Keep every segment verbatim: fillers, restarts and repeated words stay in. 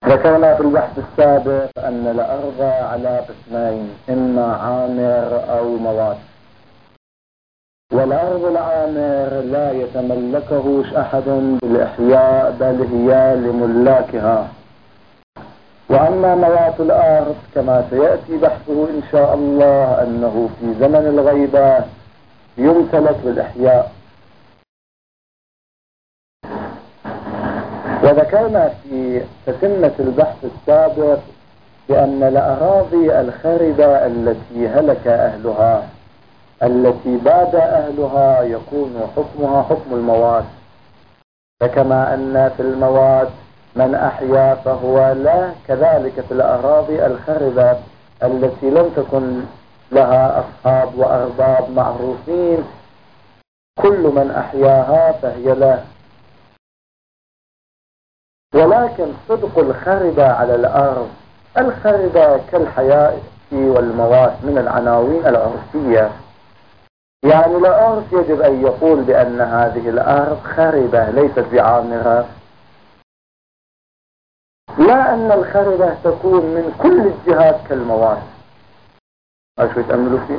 ذكرنا في البحث السابق أن الأرض على قسمين، إما عامر أو موات. والأرض العامر لا يتملكه أحد بالإحياء، بل هي لملاكها. وأما موات الأرض كما سيأتي بحثه إن شاء الله أنه في زمن الغيبة يمتلك بالإحياء. وذكرنا في تتمة البحث السابق بأن الأراضي الخربة التي هلك أهلها، التي باد أهلها، يكون حكمها حكم الموات. فكما أن في الموات من أحيا فهو له، كذلك في الأراضي الخربة التي لم تكن لها أصحاب وأرباب معروفين، كل من أحياها فهي له. ولكن صدق الخربة على الأرض، الخربة كالحياة والموات من العناوين العرفية، يعني العرف يجب أن يقول بأن هذه الأرض خربة ليست بعامرة، لا أن الخربة تكون من كل الجهات كالموات. أشو يتأملوا فيه؟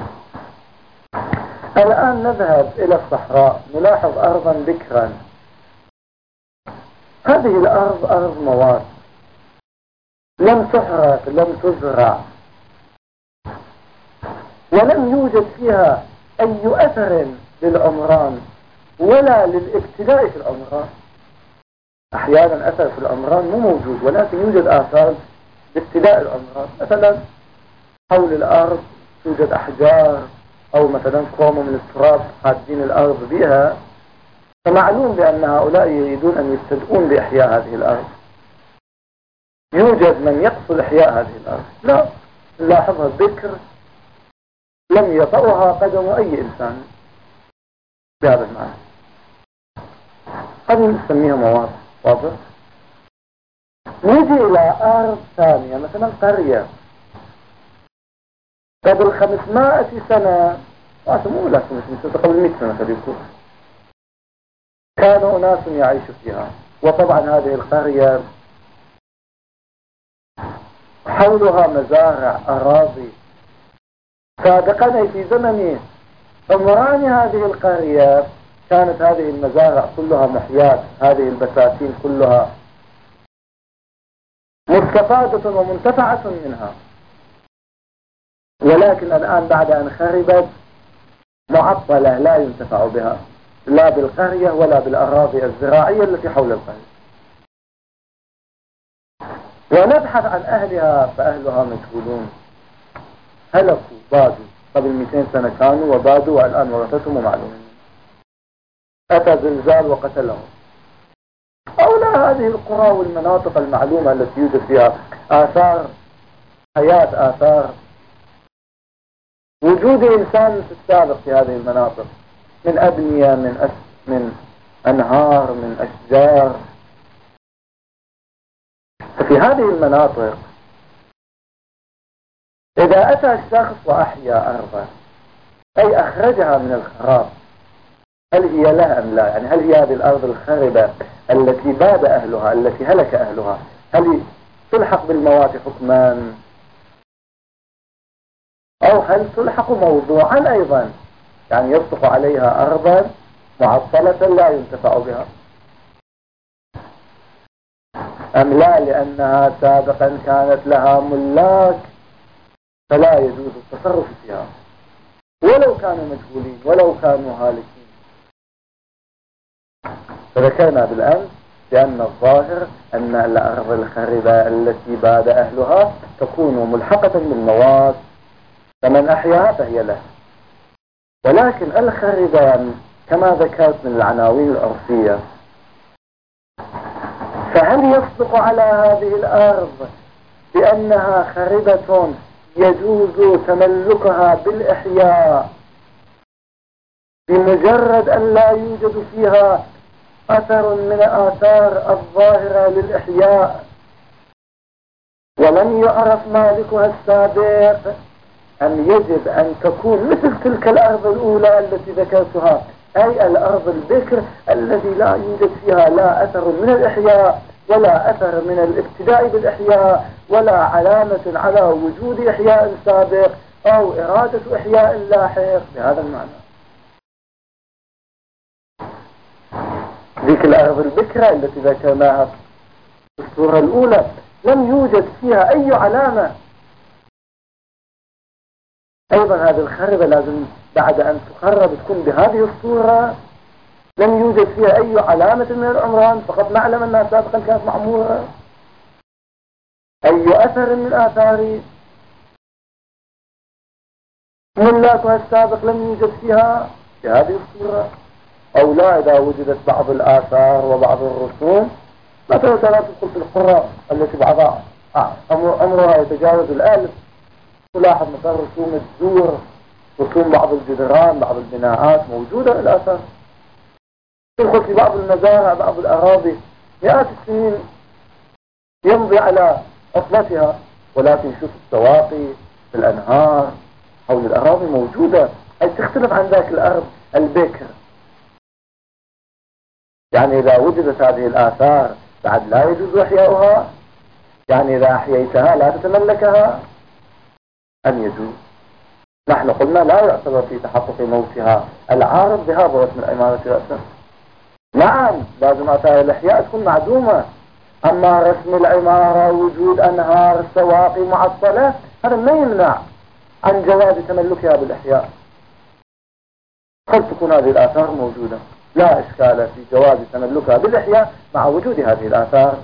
الآن نذهب إلى الصحراء، نلاحظ أرضا بكرا. هذه الأرض أرض موات، لم تحرث، لم تزرع، ولم يوجد فيها أي أثر للعمران ولا للابتلاء في العمران. أحيانا أثر في العمران مو موجود، ولكن يوجد آثار بابتلاء العمران. مثلا حول الأرض توجد أحجار، أو مثلا قوم من التراب حادين الأرض بها، فمعلوم بأن هؤلاء يريدون أن يبتدئون بإحياء هذه الأرض. يوجد من يقصد إحياء هذه الأرض؟ لا، نلاحظها بكر لم يطأها قدم أي إنسان بهذا المعنى. هذه نسميها مواد، واضح؟ نجي إلى أرض ثانية، مثلا قرية قبل خمسمائة سنة، مو لا خمسمائة سنة، قبل مئة سنة خليكم، كانوا أناس يعيشوا فيها. وطبعا هذه القرية حولها مزارع، أراضي. سابقا في زمن عمران هذه القرية كانت هذه المزارع كلها محياة، هذه البساتين كلها مستفادة ومنتفعة منها. ولكن الآن بعد أن خربت معطلة، لا ينتفع بها، لا بالقرية ولا بالأراضي الزراعية التي حول القرية. ونبحث عن أهلها، فأهلها مجهولون، هلكوا، بادوا قبل مئتين سنة كانوا وبادوا، والآن ورثتهم ومعلومين. أتى زلزال وقتلهم. أو لا، هذه القرى والمناطق المعلومة التي يوجد فيها آثار حياة، آثار وجود إنسان في السابق في هذه المناطق، من أبنية، من أس من أنهار، من أشجار. ففي هذه المناطق إذا أتى الشخص وأحيا أرضا، أي أخرجها من الخراب، هل هي له أم لا؟ يعني هل هي هذه الأرض الخربة التي باد أهلها، التي هلك أهلها، هل تلحق بالموات حكما، أو هل تلحق موضوعا أيضا، يعني يصدق عليها أرضا معطلة لا ينتفع بها، أم لا لأنها سابقا كانت لها ملاك فلا يجوز التصرف فيها ولو كانوا مجهولين ولو كانوا هالكين. فذكرنا بالأمس بأن الظاهر أن الأرض الخربة التي باد أهلها تكون ملحقة بالمواد، فمن أحياها فهي له. ولكن الخربة كما ذكرت من العناوين العرفية، فهل يصدق على هذه الأرض بأنها خربة يجوز تملكها بالإحياء بمجرد أن لا يوجد فيها أثر من آثار الظاهرة للإحياء، ولم يعرف مالكها السابق، أم يجب أن تكون مثل تلك الأرض الأولى التي ذكرتها، أي الأرض البكر الذي لا يوجد فيها لا أثر من الإحياء ولا أثر من الابتداء بالإحياء، ولا علامة على وجود إحياء سابق أو إرادة إحياء لاحق بهذا المعنى. ذيك الأرض البكرة التي ذكرناها في الصورة الأولى لم يوجد فيها أي علامة. أيضا هذه الخربة لازم بعد أن تخرب تكون بهذه الصورة، لم يوجد فيها أي علامة من العمران، فقط نعلم أنها سابقا كانت معمورة. أي أثر من آثار ملاكها السابق لم يوجد فيها بهذه الصورة. أو لا، إذا وجدت بعض الآثار وبعض الرسوم مثلا لا تدخل في القرى التي بعضها عمرها يتجاوز الألف، تلاحظ مثلا رسوم الدور، رسوم بعض الجدران، بعض البناءات موجودة الآثار. تدخل في بعض المزارع، بعض الأراضي مئات السنين يمضي على أصلتها، ولكن شوف السواقي، الأنهار حول الأراضي موجودة، أي تختلف عن ذاك الأرض البكر. يعني إذا وجدت هذه الآثار بعد لا يجوز إحياؤها، يعني إذا أحييتها لا تتملكها أن يجوز. نحن قلنا لا يعتبر في تحقق موتها العارض بهذا رسم العمارة رأسا. نعم لازم آثار الإحياء تكون معدومة، أما رسم العمارة وجود أنهار سواقي معطلة هذا ما يمنع عن جواز تملكها بالإحياء. قد تكون هذه الآثار موجودة، لا إشكال في جواز تملكها بالإحياء مع وجود هذه الآثار.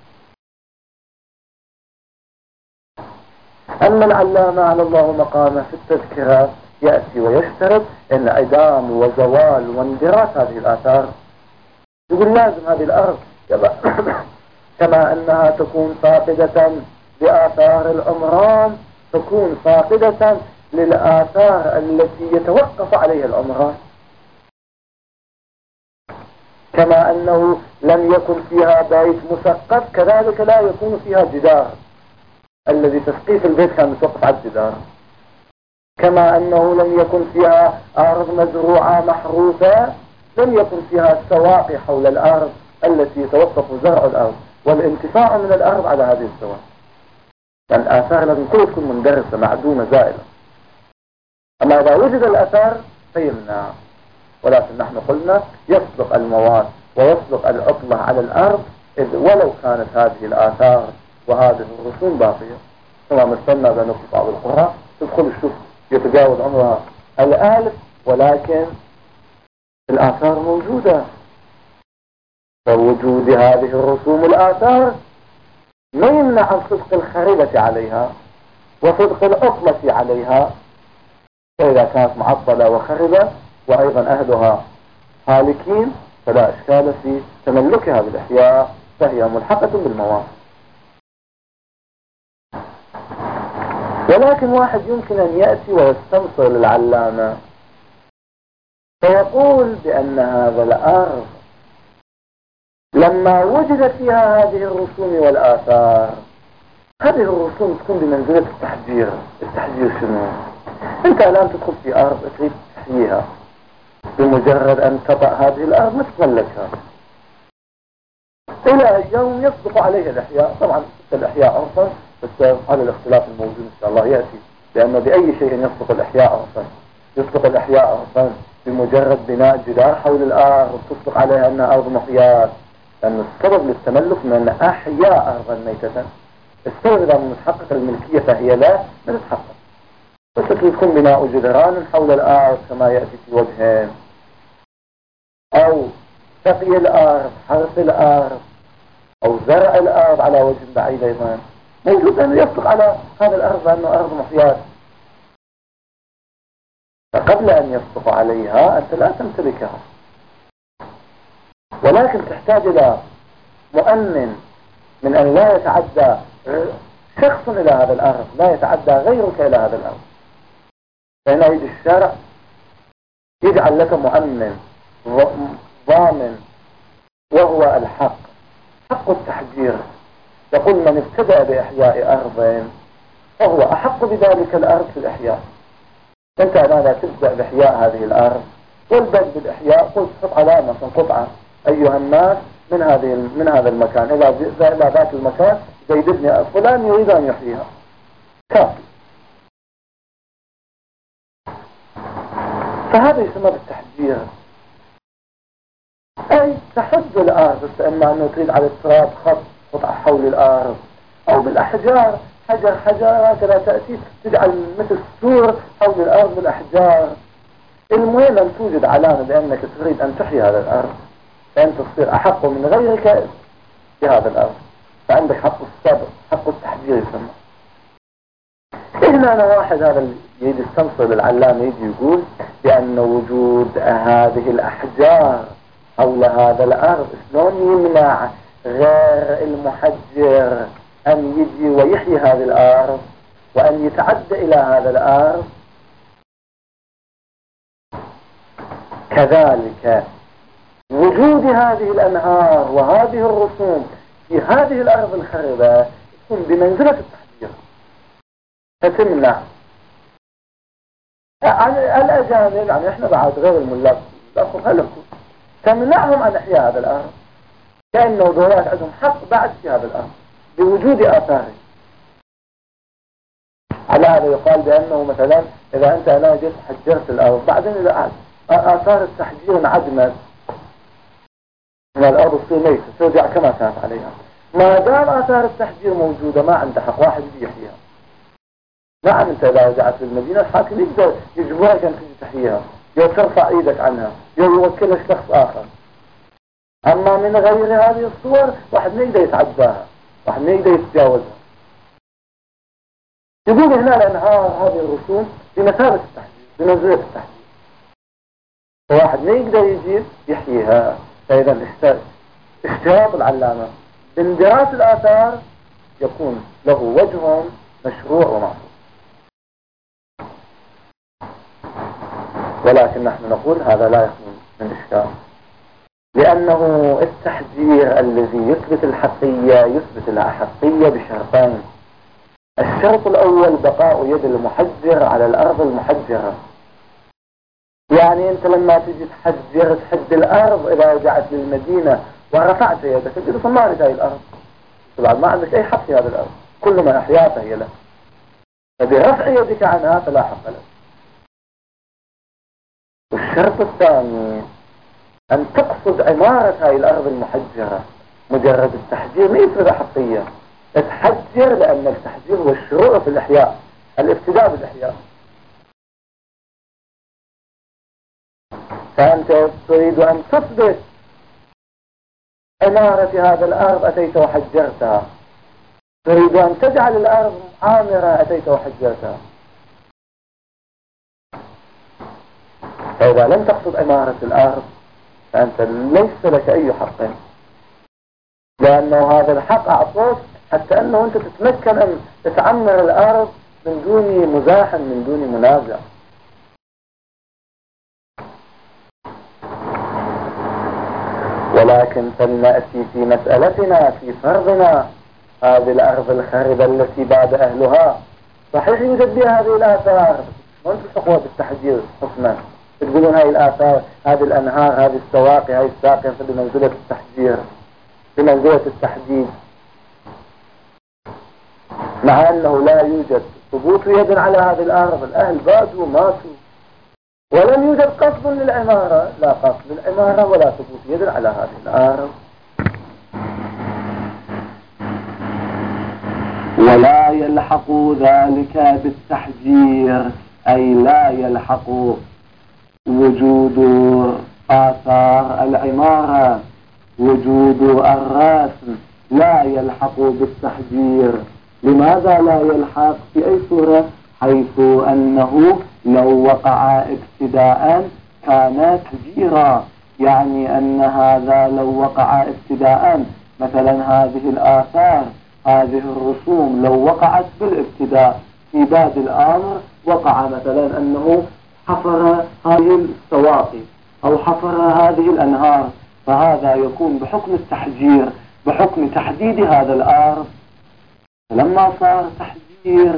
أما العلامة على الله مقامه في التذكرة يأتي ويشترط أن إعدام وزوال واندراس هذه الآثار. يقول لازم هذه الأرض كما أنها تكون فاقدة لآثار العمران تكون فاقدة للآثار التي يتوقف عليها العمران، كما أنه لم يكن فيها بيت مسقف كذلك لا يكون فيها جدار الذي تسقيف البيت كان متوقف على الجدار، كما أنه لم يكن فيها أرض مزروعة محروسة لم يكن فيها السواقي حول الأرض التي يتوقف زرع الأرض والانتفاع من الأرض على هذه السواقي. يعني الآثار لازم كلها تكون مندرسة معدومة زائلة. أما إذا وجد الأثر فيمنع، ولكن نحن قلنا يصدق المواد ويصدق العطلة على الأرض إذ ولو كانت هذه الآثار وهذه الرسوم باقية. كما مثلنا بأنه في بعض القرى تدخل الشوف يتجاوز عمرها الآلف ولكن الآثار موجودة. فوجود هذه الرسوم الآثار ما يمنع عن صدق الخريبة عليها وصدق العطلة عليها. فإذا كانت معطلة وخربة وأيضا أهلها هالكين فلا إشكال في تملكها بالإحياء، فهي ملحقة بالمواد. ولكن واحد يمكن أن يأتي ويستنصر للعلامة فيقول بأن هذا الأرض لما وجد فيها هذه الرسوم والآثار، هذه الرسوم تكون بمنزلة التحجير. التحجير شنو؟ أنت الآن تدخل في أرض تريد تحييها، بمجرد أن تطأ هذه الأرض ما تتملكها إلى يوم يصدق عليها الإحياء. طبعا الإحياء عرفا بس على الاختلاف الموجود إن شاء الله يأتي، لأنه بأي شيء يصدق الإحياء عرفا. يصدق الإحياء عرفا بمجرد بناء جدار حول الأرض تصدق عليها أنها أرض محياة، لأن السبب للتملك من أن أحياء أرضا ميتة. السبب إذا متحقق الملكية فهي لا لا تتحقق، بس تكون بناء جدران حول الأرض كما يأتي في وجهين، أو سقي الأرض، حرث الأرض، أو زرع الأرض على وجه بعيد أيضا موجود أنه يصدق على هذا الأرض بأنه أرض محياة. فقبل أن يصدق عليها أنت لا تمتلكها، ولكن تحتاج إلى مؤمن من أن لا يتعدى شخص إلى هذا الأرض، لا يتعدى غيرك إلى هذا الأرض. فهنا يجي الشارع يجعل لك مؤمن ضامن وهو الحق، حق التحجير. يقول من ابتدأ بإحياء أرض فهو أحق بذلك الأرض في الإحياء. أنت الآن لا تبدأ بإحياء هذه الأرض والبدء بالإحياء قلت حط علامة قطعة أيها الناس من هذه من هذا المكان إلى إلى ذاك المكان جيدني فلان يريد أن يحييها كافي. فهذا يسمى بالتحجير، أي تحج الأرض، إما أنه تريد على التراب خط قطع حول الأرض، أو بالأحجار حجر حجر هكذا تأتي تجعل مثل سور حول الأرض بالأحجار. المهم أن توجد علامة بأنك تريد أن تحيي هذا الأرض، فأنت تصير أحق من غيرك بهذا الأرض، فعندك حق الصبر، حق التحجير يسمى. هنا أنا واحد هذا يجي يستنصر العلامة يجي يقول بأن وجود هذه الأحجار حول هذا الأرض شلون يمنع غير المحجر أن يجي ويحيي هذه الأرض وأن يتعدى إلى هذا الأرض. كذلك وجود هذه الأنهار وهذه الرسوم في هذه الأرض الخربة تكون بمنزلة التحجير، فتمنع الأجانب، يعني إحنا بعد غير الملاك هلكوا، تمنعهم أن يحيا هذا الأرض، كأنه دولات عندهم حق بعد في هذا الأرض بوجود آثاره. على هذا يقال بأنه مثلا إذا أنت أنا جيت حجرت الأرض بعدين إذا آثار التحجير انعدمت من الأرض تصير ميتة ترجع كما كانت عليها، ما دام آثار التحجير موجودة ما عنده حق واحد يحييها. نعم أنت إذا رجعت للمدينة الحاكم يقدر يجبرك أن تجي تحييها، يو ترفع إيدك عنها، يو يوكلك شخص آخر. أما من غير هذه الصور واحد ما يقدر يتعداها، واحد ما يقدر يتجاوزها. يقول هنا الأنهار هذه الرسوم بمثابة التحجير، بمنزلة التحجير، واحد ما يقدر يجي يحييها. فإذا اشتراط العلامة باندراس الآثار يكون له وجه مشروع ومعصوم. ولكن نحن نقول هذا لا يخلو من إشكال، لأنه التحجير الذي يثبت الحقية يثبت الأحقية بشرطين. الشرط الأول بقاء يد المحجر على الأرض المحجرة، يعني أنت لما تجي تحجر تحد الأرض إذا رجعت للمدينة ورفعت يدك تجد صمارت هذه الأرض، طبعا ما عندك أي حق في هذه الأرض، كل ما أحياها هي لك، فبرفع يدك عنها فلا حق لك. والشرط الثاني أن تقصد عمارة هذه الأرض المحجرة، مجرد التحجير ما يفرض حقية، تحجر لأن التحجير هو الشروع في الإحياء، الابتداء بالإحياء. فأنت تريد أن تثبت عمارة هذا الأرض أتيت وحجرتها، تريد أن تجعل الأرض عامرة أتيت وحجرتها. فإذا لم تقصد عمارة الأرض فأنت ليس لك أي حق، لأنه هذا الحق أعطوك حتى أنه أنت تتمكن أن تتعمر الأرض من دون مزاح من دون منازع. ولكن فلنأتي في مسألتنا في فرضنا هذه الأرض الخاربة التي بعد أهلها صحيح يوجد بها هذه الآثار، وانت تقوى بالتحجير حكما تقولون هذه الآثار هذه الأنهار هذه السواقي هذه الساقية بمنزلة التحجير بمنزلة التحديد، مع أنه لا يوجد ثبوت يد على هذه الأرض، الأهل بادوا ماتوا ولم يوجد قصد للعمارة، لا قصد للعمارة ولا ثبوت يد على هذه الأرض. ولا يلحق ذلك بالتحجير، أي لا يلحق وجود آثار العمارة وجود الرسم لا يلحق بالتحجير. لماذا لا يلحق؟ في أي صورة؟ حيث أنه لو وقع ابتداء كان تحجيرا، يعني أن هذا لو وقع ابتداء مثلا هذه الآثار هذه الرسوم لو وقعت بالابتداء في باب الأمر وقع مثلا أنه حفر هذه السواقي أو حفر هذه الأنهار، فهذا يكون بحكم التحجير بحكم تحديد هذا الأرض. لما صار تحجير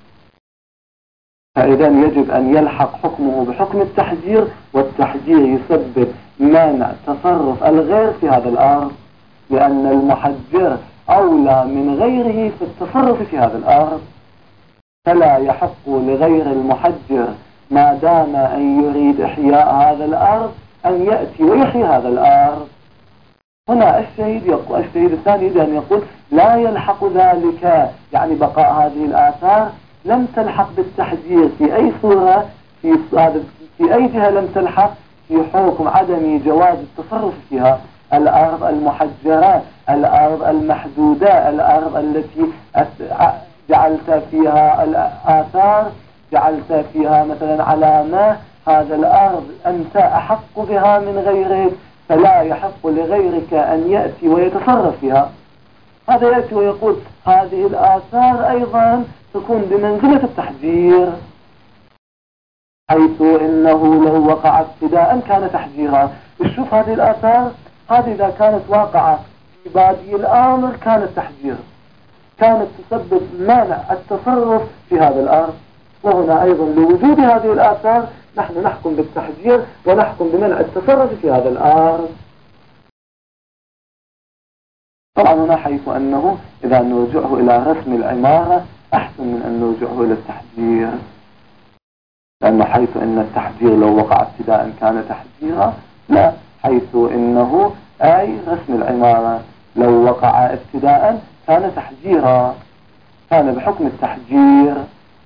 فإذا يجب أن يلحق حكمه بحكم التحجير، والتحجير يسبب منع تصرف الغير في هذا الأرض، لأن المحجر أولى من غيره في التصرف في هذا الأرض، فلا يحق لغير المحجر ما دام أن يريد إحياء هذا الأرض أن يأتي ويحيي هذا الأرض. هنا الشهيد يقول، الشهيد الثاني يريد أن يقول لا يلحق ذلك، يعني بقاء هذه الآثار لم تلحق بالتحجير في أي صورة، في في أي جهة لم تلحق في حكم عدم جواز التصرف فيها. الأرض المحجرة، الأرض المحدودة، الأرض التي جعلت فيها الآثار، جعلت فيها مثلا علامة، هذا الأرض أنت أحق بها من غيرك، فلا يحق لغيرك أن يأتي ويتصرف فيها. هذا يأتي ويقول هذه الآثار أيضا تكون بمنزلة التحجير، حيث إنه لو وقع ابتداء كان تحجيرا. شوف هذه الآثار، هذه إذا كانت واقعة في بادي الأمر كانت تحجير، كانت تسبب مانع التصرف في هذا الأرض. وهنا أيضا لوجود هذه الآثار نحن نحكم بالتحجير ونحكم بمنع التصرف في هذا الأرض. طبعا هنا حيث أنه إذا نرجعه إلى رسم العمارة أحسن من أن نرجعه إلى التحجير، لأنه حيث أن التحجير لو وقع ابتداء كان تحجيرا، لا، حيث إنه أي رسم العمارة لو وقع ابتداء كان تحجيرا، كان بحكم التحجير،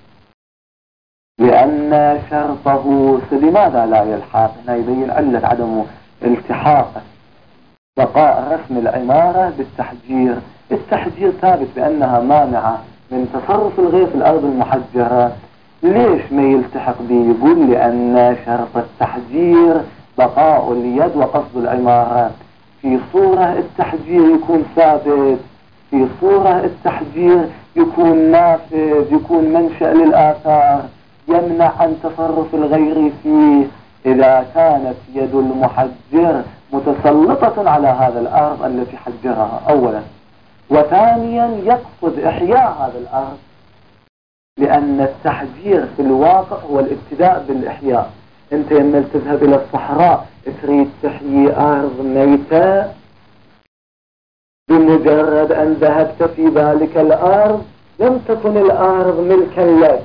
لأن شرطه لماذا لا يلحق. هنا يبين علة عدم التحاق بقاء رسم العمارة بالتحجير. التحجير ثابت بأنها مانعة من تصرف الغير في الأرض المحجرة، ليش ما يلتحق به؟ يقول لأن شرط التحجير بقاء اليد وقصد العمارة. في صورة التحجير يكون ثابت، في صورة التحجير يكون نافذ، يكون منشأ للآثار، يمنع عن تصرف الغير فيه إذا كانت يد المحجر متسلطة على هذا الأرض التي حجرها أولا، وثانيا يقصد إحياء هذا الأرض، لأن التحجير في الواقع هو الابتداء بالإحياء. أنت لما تذهب إلى الصحراء تريد تحيي أرض ميتة، بمجرد أن ذهبت في ذلك الأرض لم تكن الأرض ملكا لك،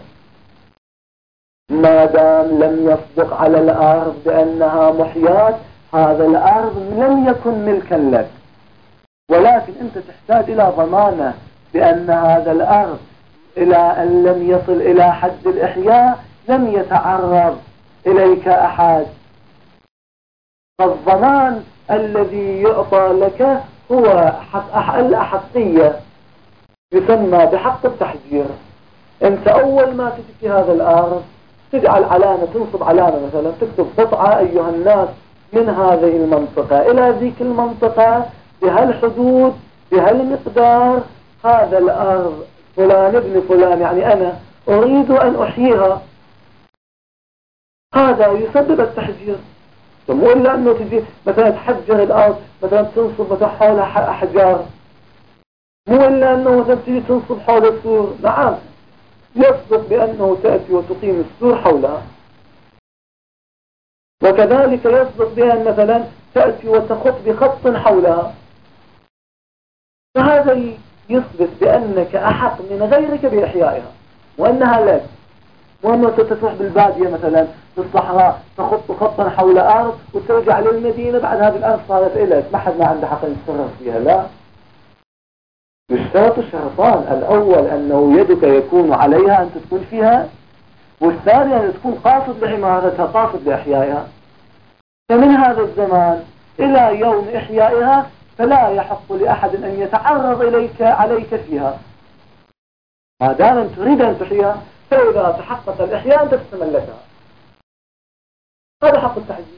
ما دام لم يصدق على الأرض بأنها محياة، هذا الأرض لم يكن ملكا لك. ولكن أنت تحتاج إلى ضمانة بأن هذا الأرض إلى أن لم يصل إلى حد الإحياء لم يتعرض إليك أحد. فالضمان الذي يعطى لك هو حق الأحقية، يسمى بحق التحجير. أنت أول ما تجي في هذا الأرض تجعل علامة، تنصب علامة مثلا، تكتب قطعة أيها الناس من هذه المنطقة إلى ذيك المنطقة بهالحدود بهالمقدار، هذا الأرض فلان ابن فلان، يعني أنا أريد أن أحييها. هذا يسبب التحجير. مو إلا أنه تجي مثلا تحجر الأرض، مثلا تنصب مثلا حولها أحجار، مو إلا أنه مثلا تجي تنصب حول السور. نعم يصدق بأنه تأتي وتقيم السور حولها، وكذلك يصدق بأن مثلا تأتي وتخط بخط حولها. فهذا يثبت بأنك أحق من غيرك بإحيائها وأنها لك. وأنه تتروح بالبادية مثلا في الصحراء تخط خطا حول أرض وترجع للمدينة، بعد هذه الأرض صارت إليك، ما حد ما عنده حق يتصرف فيها. لا، يشترط الشرطان: الأول أنه يدك يكون عليها أن تكون فيها، والثاني أن تكون قاصد لعمارتها، قاصد لإحيائها. فمن هذا الزمان إلى يوم إحيائها فلا يحق لأحد أن يتعرض إليك عليك فيها، ما دام تريد أن تحييها. فإذا تحقق الإحياء أنت تتملكها، هذا حق التحجير.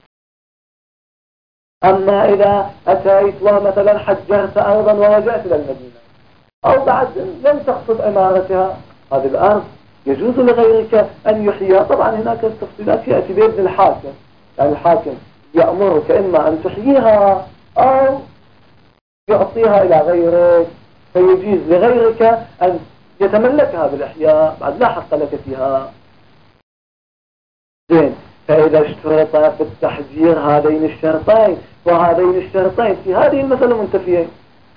أما إذا أتيت ومثلا حجرت أرضا ورجعت إلى المدينة، أو بعد لم تقصد عمارتها، هذه الأرض يجوز لغيرك أن يحييها. طبعا هناك التفصيلات يأتي بإذن الحاكم، يعني الحاكم يأمرك إما أن تحييها أو يعطيها إلى غيرك، فيجيز لغيرك أن يتملكها بالإحياء، بعد لا حق لك فيها. زين، فإذا اشترط في التحجير هذين الشرطين وهذين الشرطين في هذه المسألة منتفيين،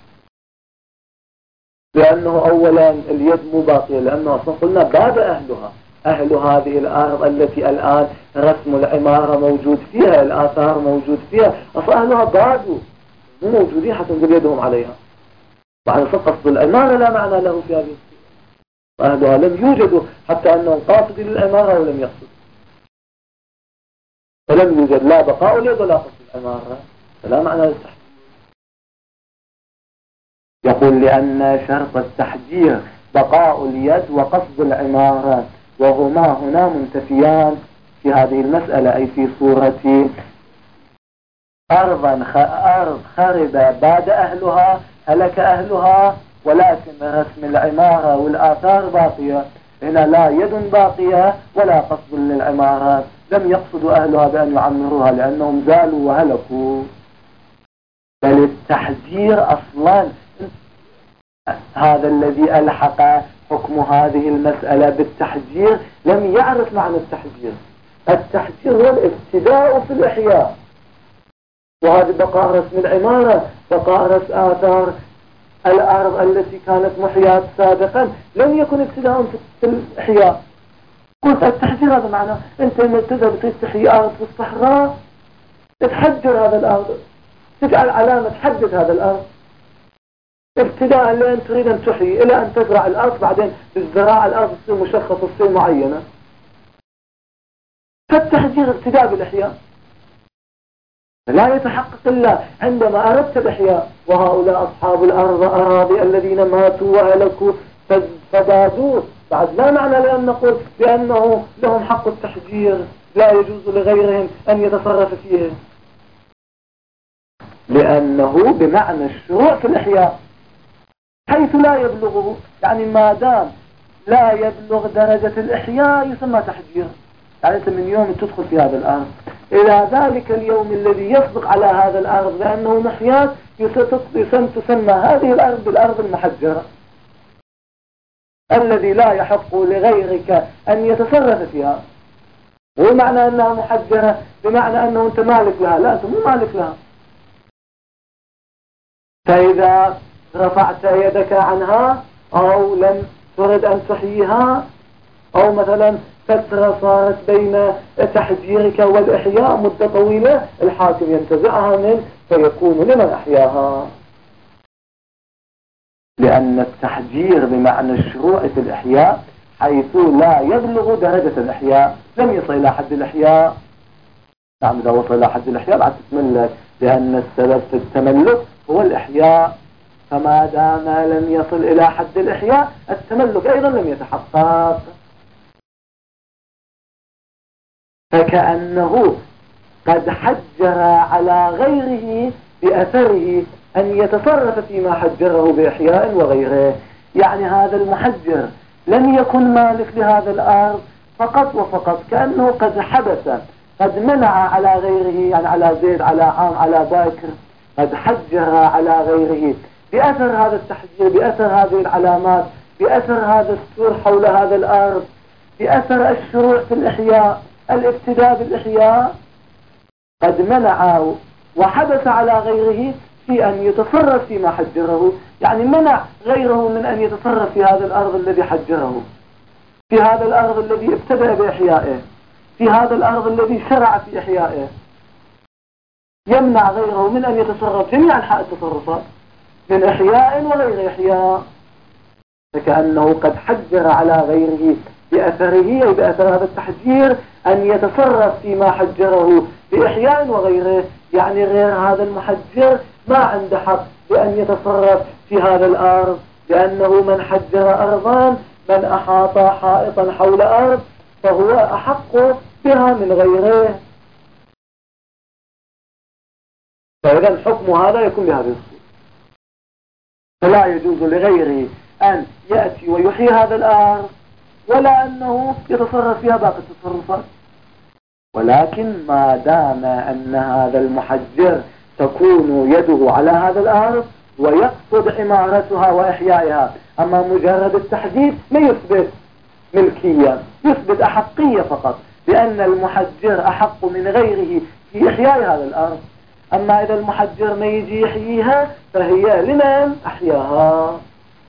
لأنه أولا اليد مو باقية، لأنه أصلا قلنا باب أهلها، أهل هذه الأرض التي الآن رسم العمارة موجود فيها، الآثار موجود فيها، أصلا أهلها بادوا مو موجودين حتى نقول يدهم عليها. بعد قصد العمارة لا معنى له في هذه الصورة، أهلها لم يوجدوا حتى أنهم قاصدين للعمارة ولم يقصدوا، فلم يوجد لا بقاء اليد ولا قصد العمارة، فلا معنى للتحجير. يقول لأن شرط التحجير بقاء اليد وقصد العمارة، وهما هنا منتفيان في هذه المسألة، أي في صورة أرضا أرض خرب باد أهلها، هلك أهلها، ولكن رسم العمارة والآثار باقية. هنا لا يد باقية ولا قصد للعمارة، لم يقصدوا أهلها بأن يعمروها لأنهم زالوا وهلكوا. بل التحجير أصلا هذا الذي ألحق حكم هذه المسألة بالتحجير لم يعرف معنى التحجير. التحجير هو الابتداء في الإحياء، وهذا بقاء رسم العمارة، بقاء رسم آثار الأرض التي كانت محياة سابقا لم يكن ابتداء في الإحياء. قلت التحجير هذا معناه أنت لما تذهب تريد تحيي أرض في الصحراء تحجر هذا الأرض، تجعل علامة تحدد هذا الأرض ابتداء لأن تريد أن تحيي إلى أن تزرع الأرض، بعدين بالزراعة الأرض تصير مشخصة تصير معينة. فالتحجير ابتداء بالإحياء لا يتحقق إلا عندما أردت الإحياء، وهؤلاء أصحاب الأرض أراضي الذين ماتوا وهلكوا فبادوا. بعد لا معنى لأن نقول بأنه لهم حق التحجير لا يجوز لغيرهم أن يتصرف فيه، لأنه بمعنى الشروع في الإحياء حيث لا يبلغه، يعني ما دام لا يبلغ درجة الإحياء يسمى تحجير. يعني أنت من يوم تدخل في هذا الأرض إلى ذلك اليوم الذي يصدق على هذا الأرض لأنه محياة تسمى هذه الأرض بالأرض المحجرة، الذي لا يحق لغيرك أن يتصرف فيها. مو معنى أنها محجرة بمعنى أنه أنت مالك لها، لا أنت مو مالك لها. فإذا رفعت يدك عنها أو لم ترد أن تحييها، أو مثلا فترة صارت بين تحجيرك والإحياء مدة طويلة، الحاكم ينتزعها منه فيكون لمن أحياها. لأن التحجير بمعنى الشروع في الإحياء حيث لا يبلغ درجة الإحياء، لم يصل إلى حد الإحياء. نعم إذا وصل إلى حد الإحياء بعد تتملك، لأن السبب في التملك هو الإحياء، فما دام لم يصل إلى حد الإحياء التملك أيضا لم يتحقق. فكأنه قد حجر على غيره بأثره أن يتصرف فيما حجره بإحياء وغيره. يعني هذا المحجر لم يكن مالك لهذا الأرض فقط وفقط، كأنه قد حبس، قد منع على غيره، يعني على زيد، على عام، على باكر، قد حجر على غيره بأثر هذا التحجير، بأثر هذه العلامات، بأثر هذا السور حول هذا الأرض، بأثر الشروع في الإحياء، الابتداء بالإحياء، قد منع وحبس على غيره في أن يتصرف فيما حجره. يعني منع غيره من أن يتصرف في هذا الأرض الذي حجره، في هذا الأرض الذي ابتدأ بإحيائه، في هذا الأرض الذي شرع في إحيائه. يمنع غيره من أن يتصرف جميع أنحاء التصرفات من إحياء وغير إحياء، فكأنه قد حجر على غيره بأثره، أي بأثر هذا التحجير، أن يتصرف فيما حجره بإحياء وغيره. يعني غير هذا المحجر ما عنده حق بأن يتصرف في هذا الأرض، لأنه من حجر أرضا، من أحاط حائطا حول أرض فهو أحق بها من غيره. فإذا الحكم هذا يكون بهذه الصورة، فلا يجوز لغيره أن يأتي ويحيي هذا الأرض ولا أنه يتصرف فيها باقي التصرفات. ولكن ما دام أن هذا المحجر تكون يده على هذا الأرض ويقصد عمارتها وإحيائها، أما مجرد التحديد ما يثبت ملكية، يثبت أحقية فقط، بأن المحجر أحق من غيره في إحياء هذا الأرض. أما إذا المحجر ما يجي يحييها فهي لمن أحياها.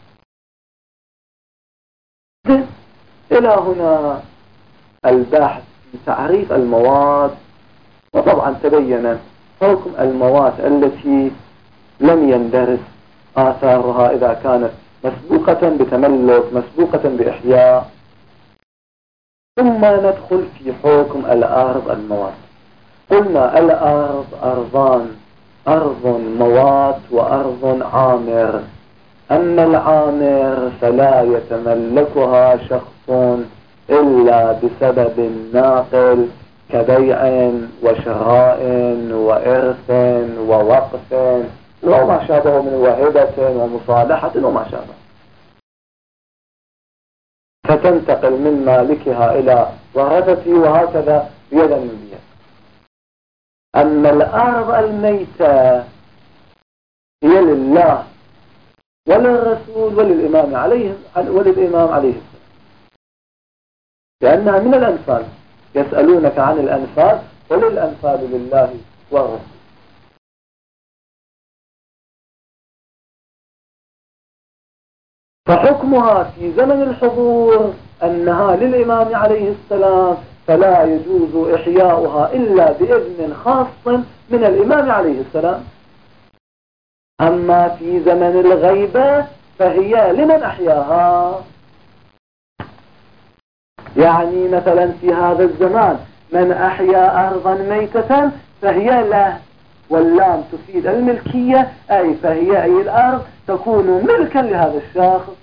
إلى هنا البحث في تعريف المواد. وطبعا تبين حكم المواد التي لم يندرس آثارها إذا كانت مسبوقة بتملك مسبوقة بإحياء. ثم ندخل في حكم الأرض المواد. قلنا الأرض أرضان، أرض موات وأرض عامر. أما العامر فلا يتملكها شخص إلا بسبب ناقل كبيع وشراء وإرث ووقف وما شابه من وهبة ومصالحة وما شابه، فتنتقل من مالكها إلى ورثته وهكذا يدا من بيد. أما الأرض الميتة هي لله وللرسول وللإمام عليه وللإمام عليه السلام، لأنها من الأنفال. يسألونك عن الأنفال قل الأنفال لله والرسول. فحكمها في زمن الحضور أنها للإمام عليه السلام، فلا يجوز إحياؤها إلا بإذن خاص من الإمام عليه السلام. أما في زمن الغيبة فهي لمن أحياها. يعني مثلا في هذا الزمان من أحيا أرضا ميتة فهي له، واللام تفيد الملكية، أي فهي أي الأرض تكون ملكا لهذا الشخص.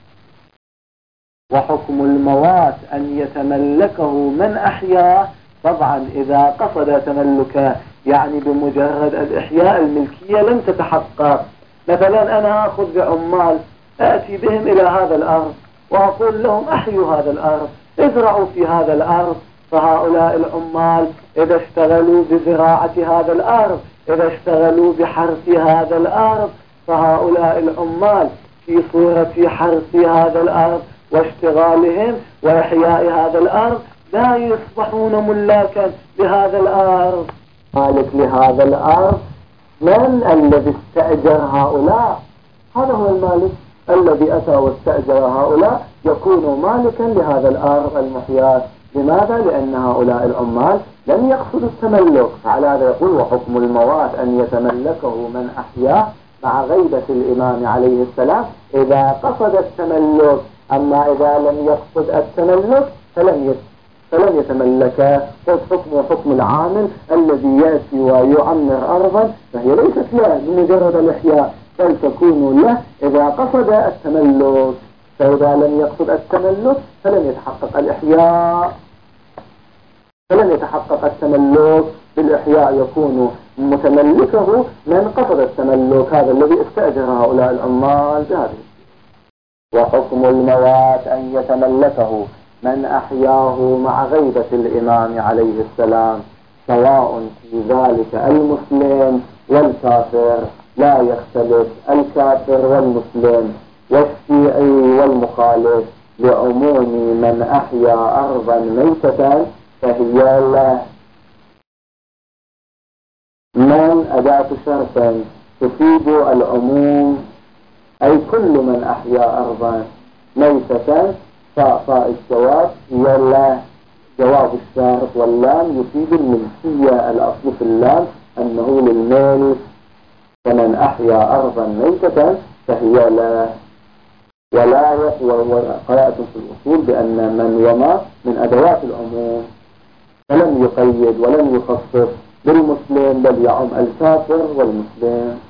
وحكم الموات أن يتملكه من أحياه، طبعا إذا قصد تملكه يعني بمجرد الإحياء الملكية لم تتحقق. مثلا أنا أخذ بعمال أأتي بهم إلى هذا الأرض وأقول لهم أحيوا هذا الأرض، ازرعوا في هذا الأرض، فهؤلاء العمال إذا اشتغلوا بزراعة هذا الأرض، إذا اشتغلوا بحرث هذا الأرض، فهؤلاء العمال في صورة حرث هذا الأرض واشتغالهم وإحياء هذا الأرض لا يصبحون ملاكا لهذا الأرض. مالك لهذا الأرض من الذي استأجر هؤلاء؟ هذا هو المالك الذي أتى واستأجر هؤلاء، يكون مالكا لهذا الأرض المحياة. لماذا؟ لأن هؤلاء العمال لم يقصدوا التملك. فعلى هذا يقول وحكم الموات أن يتملكه من أحياه مع غيبة الإمام عليه السلام إذا قصد التملك. أما إذا لم يقصد التملك فلم فلم يتملك. قد حكم حكم العامل الذي يأتي ويعمر أرضا فهي ليست له بمجرد الإحياء، بل تكون له إذا قصد التملك. فإذا لم يقصد التملك فلم يتحقق الإحياء، فلم يتحقق التملك. بالإحياء يكون متملكه من قصد التملك، هذا الذي استأجر هؤلاء العمال بهذه. وحكم الموات أن يتملكه من أحياه مع غيبة الإمام عليه السلام، سواء في ذلك المسلم والكافر، لا يختلف الكافر والمسلم والشيعي والمخالف، لعموم من أحيا أرضا ميتة فهي له. من أداة شرط تفيد العموم، أي كل من أحيا أرضا ميتة، فأعطاء الجواب هي له. جواب الشرط واللام يفيد الملكية، الأصل في اللام أنه للملك. فمن أحيا أرضا ميتة فهي له. ولا وقراءة في الأصول بأن من وما من أدوات العموم، فلم يقيد ولم يخصص بالمسلم بل يعم الكافر والمسلم.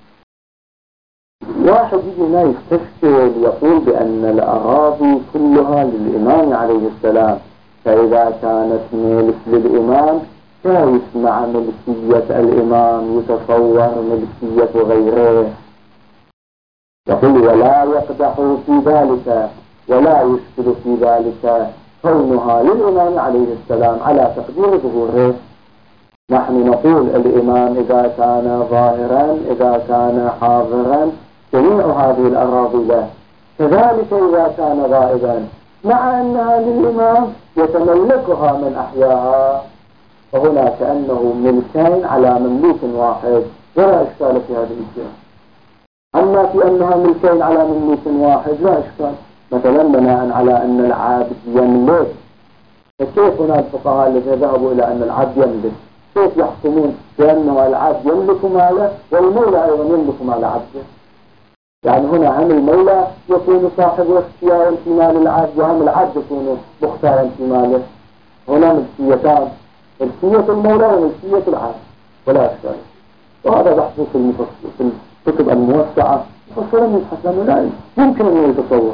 واحد يجينا يستشكل يقول بأن الأراضي كلها للإمام عليه السلام، فإذا كانت ملك للإمام كيف مع ملكية الإمام يتصور ملكية غيره؟ يقول ولا يقدح في ذلك ولا يشكل في ذلك كونها للإمام عليه السلام على تقدير ظهوره. نحن نقول الإمام إذا كان ظاهرا إذا كان حاضرا جميع هذه الأراضي له، كذلك إذا كان غائبا مع أنها للإمام يتملكها من أحياها، فهنا كأنه ملكين على مملوك واحد، ولا إشكال في هذه الجهة. أما في أنها ملكين على مملوك واحد لا إشكال، مثلا بناء على أن العبد يملك، فكيف هنا الفقهاء الذين ذهبوا إلى أن العبد يملك كيف يحكمون بأنه العبد يملك ماله والمولى أيضا يملك مال عبده؟ يعني هنا هم المولى يكون صاحب اختيار في مال العبد، وهم العبد يكون مختارا في ماله. هنا ملكيتان، ملكية المولى وملكية العبد، ولا إشكال. وهذا بحث في المفصل في الكتب الموسعة مفصلا يبحث عنه، لا يمكن أن يتصور.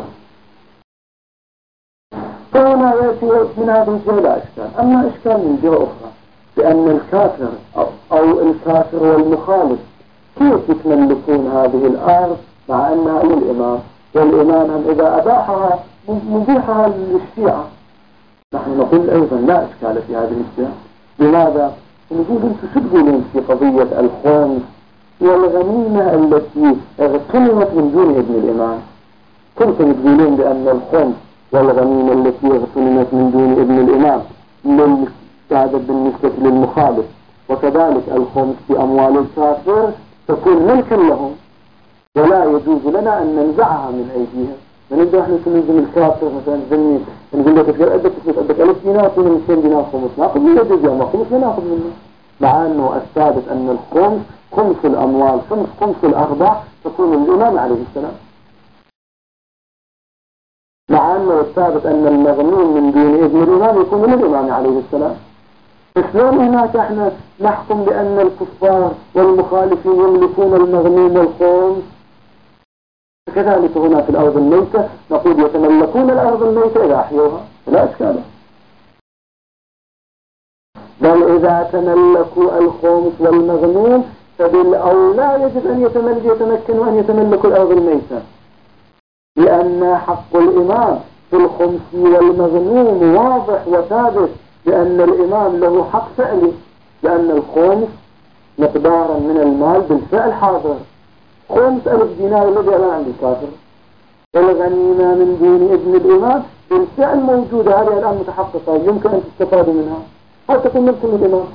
فهنا يأتي من هذه الجهة لا إشكال. أما إشكال من جهة أخرى، بأن الكافر أو الكافر والمخالف كيف يتملكون هذه الأرض مع أنها للإمام، والإمام إذا أباحها مبيحها للشيعة. نحن نقول أيضا لا إشكال في هذه الجهة. لماذا؟ نقول أنتم شو تقولون في قضية الخمس والغنيمة التي اغتنمت من دون ابن الإمام؟ كنتم تقولون بأن الخمس والغنيمة التي اغتنمت من دون ابن الإمام هذا بالنسبة للمخالف، وكذلك الخمس في أموال الكافر تكون ملكا لهم، ولا يجوز لنا أن ننزعها من أيديهم. فنبدأ احنا نلزم الكافر مثلا ذني نقول له تقدر عندك تفوت عندك ألف دينار فينا مئتين دينار خمس، ناخذ منه يجوز يوم خمس لا ناخذ منه، مع أنه الثابت أن الخمس خمس الأموال خمس خمس الأرباح تكون للإمام عليه السلام، مع أنه الثابت أن المغنوم من دون ابن الإمام يكون للإمام عليه السلام. فشلون هناك احنا نحكم بأن الكفار والمخالفين يملكون المغنوم والخمس؟ كذلك هنا في الأرض الميتة نقول يتملكون الأرض الميتة إذا أحيوها، لا إشكال. بل إذا تملكوا الخمس والمغنوم فبالأولى يجب أن يتملك يتمكنوا أن يتملكوا الأرض الميتة، لأن حق الإمام في الخمس والمغنوم واضح وثابت، لأن الإمام له حق فعلي، لأن الخمس مقدارا من المال بالفعل حاضر، خمس ألف دينار الذي الآن عند الكافر، والغنيمة من دون ابن الإمام بالفعل موجودة، هذه الآن متحققة يمكن أن تستفاد منها، هل تكون ملك للإمام؟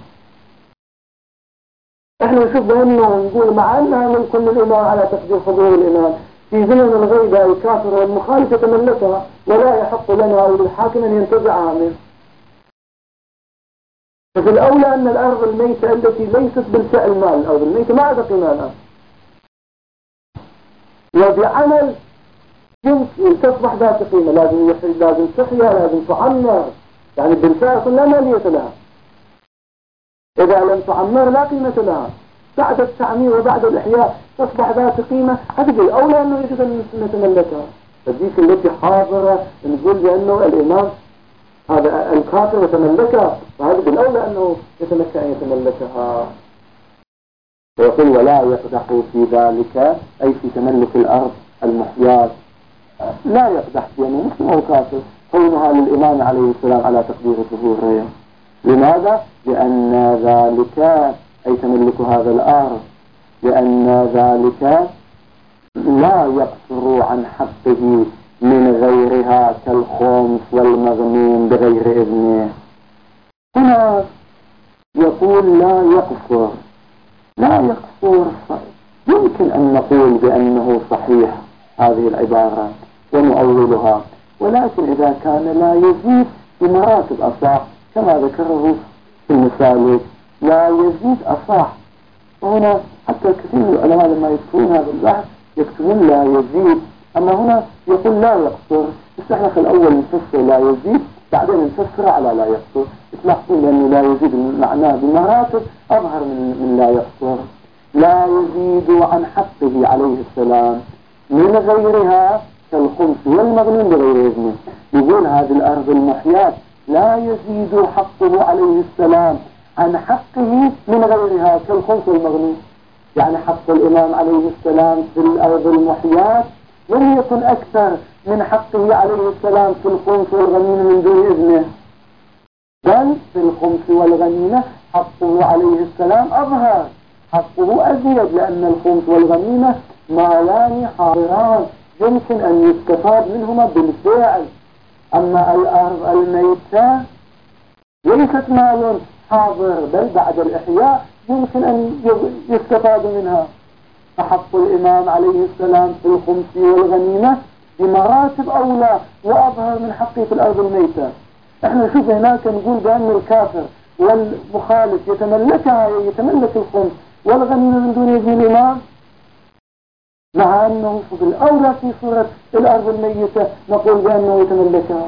احنا نشوف بأنه نقول مع أنها ملك للإمام على تقدير حضور الإمام، في زمن الغيبة الكافر والمخالف يتملكها، ولا يحق لنا أو للحاكم أن ينتزعها منه. ففي الأولى أن الأرض الميتة التي ليست بالفعل مال، الأرض الميتة ما عندها قيمة الآن، وبعمل يمكن تصبح ذات قيمة، لازم يحيي لازم تحيا لازم تعمر، يعني بالفعل لا مالية لها، إذا لم تعمر لا قيمة لها، بعد التعمير وبعد الإحياء تصبح ذات قيمة، هذه الأولى أنه يجب أن نتملكها. فديك التي حاضرة نقول بأنه الإمام هذا الكافر يتملكها، فهذه بالأولى أنه يتمكن أن يتملكها. ويقول ولا يقدح في ذلك أي في تملك الأرض المحياة، لا يقدح بأنه مسلم أو كافر كونها للإمام عليه السلام على تقدير ظهوره. لماذا؟ لأن ذلك أي تملك هذا الأرض، لأن ذلك لا يقصر عن حقه من غيرها كالخمس والمغنوم بغير إذنه. هنا يقول لا يقصر، لا يقصر، يمكن أن نقول بأنه صحيح هذه العبارة ونؤولها، ولكن إذا كان لا يزيد بمراتب أصح كما ذكره في المسالك، لا يزيد أصح. وهنا حتى كثير من العلماء لما يكتبون هذا البحث يكتبون لا يزيد، أما هنا يقول لا يقصر، بس احنا في الأول نفسر لا يزيد بعدين نفسر على لا يقصر، تلاحظون أنه لا يزيد معناه بمراتب أظهر من, من لا يقصر. لا يزيد عن حقه عليه السلام من غيرها كالخمس والمغنوم بغير إذنه. يقول هذه الأرض المحياة لا يزيد حقه عليه السلام عن حقه من غيرها كالخمس والمغنوم، يعني حق الإمام عليه السلام في الأرض المحياة لم يكن أكثر من حقه عليه السلام في الخمس والغنيمة من دون إذنه، بل في الخمس والغنيمة حقه عليه السلام أظهر، حقه أزيد، لأن الخمس والغنيمة مالان حاضران يمكن أن يستفاد منهما بالفعل، أما الأرض الميتة ليست مال حاضر، بل بعد الإحياء يمكن أن يستفاد منها. فحق الإمام عليه السلام في الخمس والغنيمة بمراتب أولى وأظهر من حقه في الأرض الميتة. احنا نشوف هناك نقول بأن الكافر والمخالف يتملكها، يتملك الخمس والغنيمة من دون إذن الإمام، مع أنه في الأولى في صورة الأرض الميتة نقول بأنه يتملكها.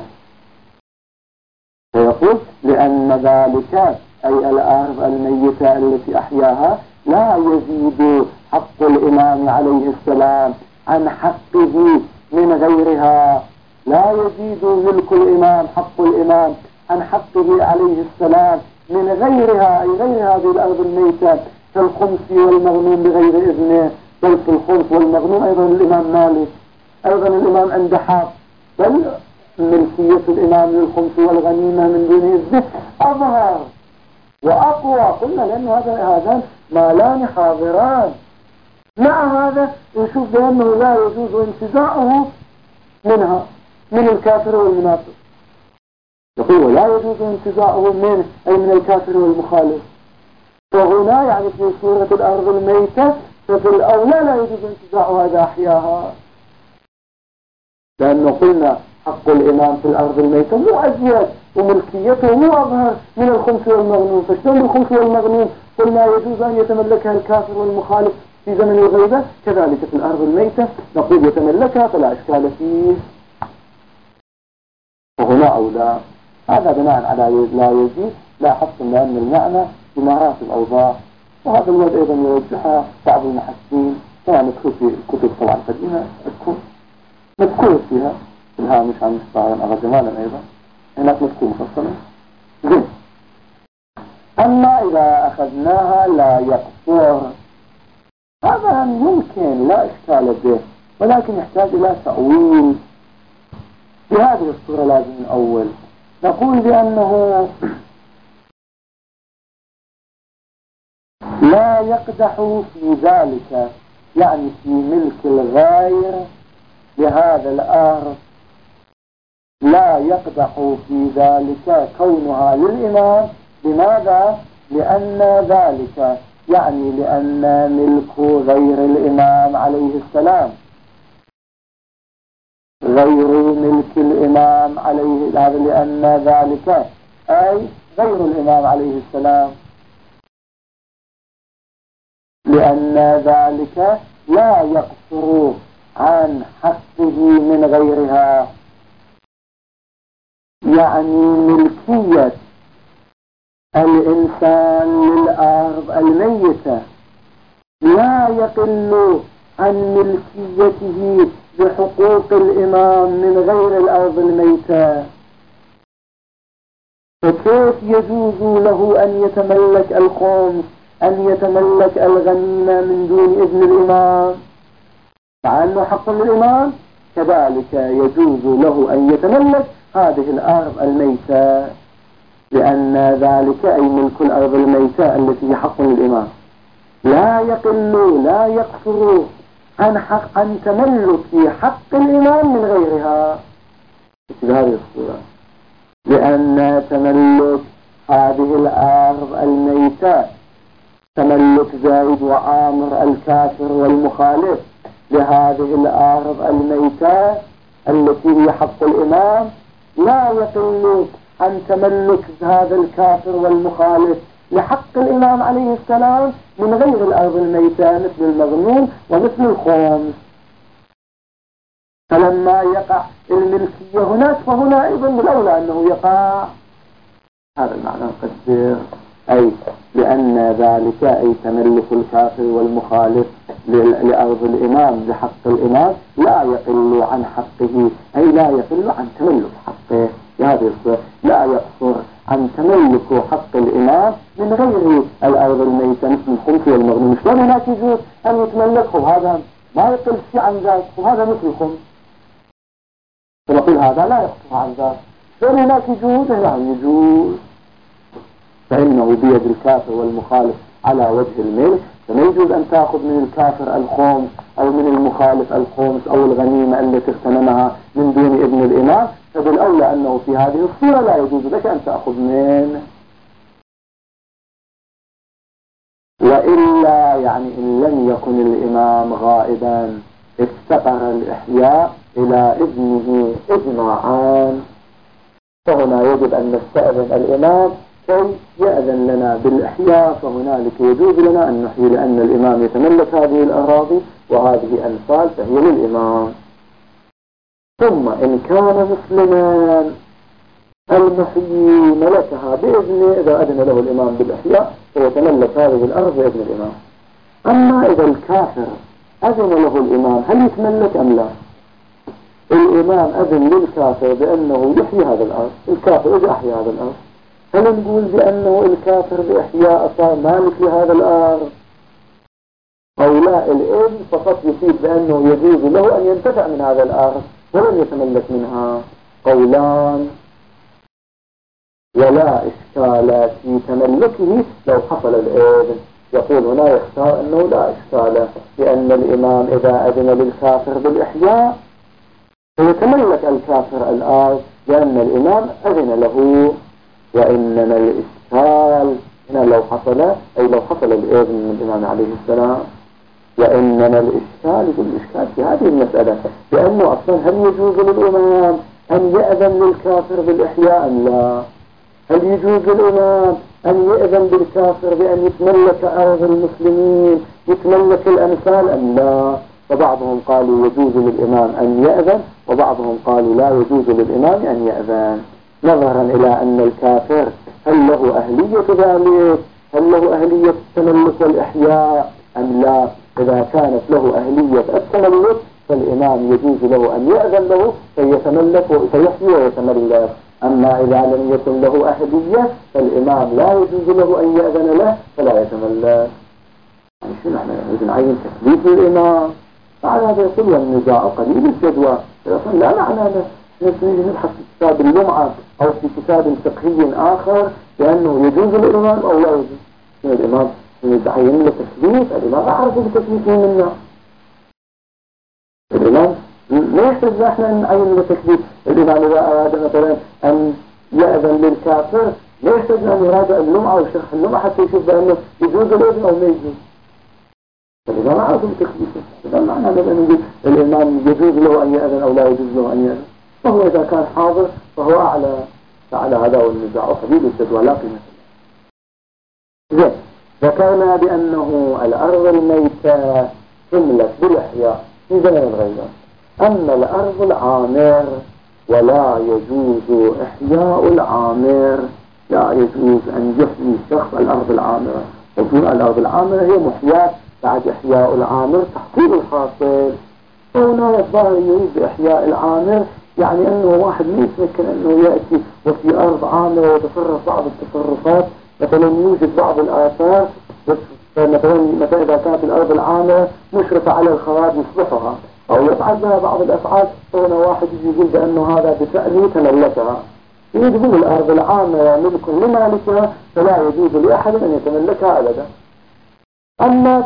فيقول لأن ذلك أي الأرض الميتة التي أحياها لا يزيد حق الإمام عليه السلام عن حقه من غيرها، لا يزيد ملك الإمام حق الإمام عن حقه عليه السلام من غيرها، أي غير هذه الأرض الميتة كالخمس والمغنوم بغير إذنه. بل في الخمس والمغنوم أيضا الإمام مالك، أيضا الإمام عنده حق، بل ملكية الإمام للخمس والغنيمة من دون إذنه أظهر وأقوى. قلنا لأن هذا هذان مالان حاضران. مع هذا نشوف بأنه لا يجوز انتزاعه منها من الكافر والمنافق. يقول ولا يجوز انتزاعه منه أي من الكافر والمخالف. فهنا يعني في سورة الأرض الميتة ففي الأولى لا يجوز انتزاعها إذا أحياها، لأنه قلنا حق الإمام في الأرض الميتة مو أزيد وملكيته مو أظهر من الخمس والمغنوم. فاشتون الخمس والمغنوم قلنا يجوز أن يتملكها الكافر والمخالف في زمن الغيبة، كذلك في الأرض الميتة نقول يتملكها فلا إشكال فيه. وهنا أولى. هذا بناء على لا يزيد لا حصل، لأن المعنى بمراتب الأوضاع. وهذا الوضع أيضا يوجهها بعض المحسنين كما مذكور في الكتب طبعا القديمة، مذكور فيها في الهامش عن مصطفى أغا جمالا أيضا هناك مذكور مفصلا. زين. أما إذا أخذناها لا يقصر، هذا يمكن لا إشكال به، ولكن يحتاج إلى تأويل. في هذه الصورة لازم نأول، نقول بأنه لا يقدح في ذلك، يعني في ملك الغير لهذا الأرض، لا يقدح في ذلك كونها للإمام. لماذا؟ لأن ذلك يعني لأن ملك غير الإمام عليه السلام غير ملك الإمام عليه، هذا لأن ذلك أي غير الإمام عليه السلام، لأن ذلك لا يقصر عن حقه من غيرها. يعني ملكية الإنسان للأرض الميتة لا يقل عن ملكيته بحقوق الإمام من غير الأرض الميتة. فكيف يجوز له أن يتملك الخمس، أن يتملك الغنيمة من دون إذن الإمام، مع أنه حق للإمام؟ كذلك يجوز له أن يتملك هذه الأرض الميتة، لأن ذلك أي ملك الأرض الميتة التي هي حق للإمام لا يقل لا يقصر عن حق عن تملك حق الإمام من غيرها في هذه الصورة، لأن تملك هذه الأرض الميتة تملك زائد وآمر الكافر والمخالف لهذه الأرض الميتة التي هي حق الإمام لا يقل عن تملك هذا الكافر والمخالف لحق الإمام عليه السلام من غير الأرض الميتة مثل المغنوم ومثل الخمس. فلما يقع الملكية هناك فهنا أيضا بالأولى أنه يقع هذا المعنى نقدر، أي لأن ذلك أي تملك الكافر والمخالف لأرض الإمام بحق الإمام لا يقل عن حقه، أي لا يقل عن تملك حقه هذه الصورة، لا يقصر عن تملك حق الإمام من غير الأرض الميتة مثل الخمس والمغنوم. شلون هناك يجوز أن يتملكه هذا ما يقل شيء عن ذلك، وهذا مثل الخمس، فنقول هذا لا يقصر عن ذلك. شلون هناك يجوز؟ لا يجوز، فإنه بيد الكافر والمخالف على وجه الملك، فما يجوز أن تأخذ من الكافر الخمس أو من المخالف الخمس أو الغنيمة التي اغتنمها من دون ابن الإمام، فبالأولى أنه في هذه الصورة لا يجوز لك أن تأخذ منه. وإلا يعني إن لم يكن الإمام غائبا افتقر الإحياء إلى ابنه إجماعان، فهنا يجب أن نستأذن الإمام كي يأذن لنا بالإحياء، فهنالك يجوز لنا أن نحيي لأن الإمام يتملك هذه الأراضي وهذه أنفال فهي للإمام. ثم إن كان مسلما المحيي ملكها بإذنه، إذا أذن له الإمام بالإحياء فيتملك هذه الأرض بإذن الإمام. أما إذا الكافر أذن له الإمام هل يتملك أم لا؟ الإمام أذن للكافر بأنه يحيي هذا الأرض، الكافر إذا أحيا هذا الأرض، هل نقول بأنه الكافر بإحياء صار مالك لهذا الأرض؟ أو لا، الإذن فقط يفيد بأنه يجوز له أن ينتفع من هذا الأرض ولن يتملك منها. قولان ولا إشكال في تملكه لو حصل الإذن. يقول هنا يختار أنه لا إشكال، لأن الإمام إذا أذن للكافر بالإحياء فيتملك الكافر الأرض لأن الإمام أذن له. وإنما الإشكال هنا لو حصل، أي لو حصل الإذن من الإمام عليه السلام، وإنما الإشكال يقول الإشكال في هذه المسألة، لأنه أصلا هل يجوز للإمام أن يأذن للكافر بالإحياء أم لا؟ هل يجوز للإمام أن يأذن بالكافر بأن يتملك أرض المسلمين، يتملك الأمثال أم لا؟ فبعضهم قالوا يجوز للإمام أن يأذن، وبعضهم قالوا لا يجوز للإمام أن يأذن، نظرا إلى أن الكافر هل له أهلية ذلك؟ هل له أهلية التملك والإحياء أم لا؟ إذا كانت له أهلية التملك فالإمام يجوز له أن يأذن له فيتملك ويحيي ويتملك. أما إذا لم يكن له أهلية فالإمام لا يجوز له أن يأذن له فلا يتملك. يعني شو نحن نريد نعين تكليف الإمام؟ على هذا يقول النزاع قليل الجدوى، لا معنى له نريد نبحث في كتاب اللمعة أو في كتاب فقهي آخر لأنه يجوز الإمام أو لا يجوز. الإمام يتعين له تكليف، الإمام أعرف بتكليفه منا. الإمام لا يحتاج احنا نعين له تكليف. الإمام إذا أراد مثلا أن يأذن للكافر لا يحتاج أن يراجع اللمعة وشرح اللمعة حتى يشوف بأنه يجوز الإذن أو لا يجوز. الإمام أعرف بتكليفه. إذا معنى أن نقول الإمام يجوز له أن يأذن أو لا يجوز له أن يأذن، فهو إذا كان حاضر فهو أعلى. فعلى هذا هو النزاع قليل الجدوى لا قيمة له. زين، ذكرنا بأنه الأرض الميتة تملك بالإحياء في زمن الغيبة. أما الأرض العامر ولا يجوز إحياء العامر، لا يجوز أن يحيي شخص الأرض العامرة. وفي الأرض العامرة هي محياة بعد إحياء العامر تحصيل الحاصل. هنا الظاهر يريد بإحياء العامر يعني أنه واحد ما يتمكن أنه يأتي وفي أرض عامرة ويتصرف بعض التصرفات، مثلا يوجد بعض الآثار، مثلا مثلا إذا كانت الأرض العامرة مشرفة على الخراج يصلحها أو يفعل بها بعض الأفعال، هنا واحد يقول بأنه هذا بفعله تملكها. يقول الأرض العامرة ملك لمالكها فلا يجوز لأحد أن يتملكها أبدا. أما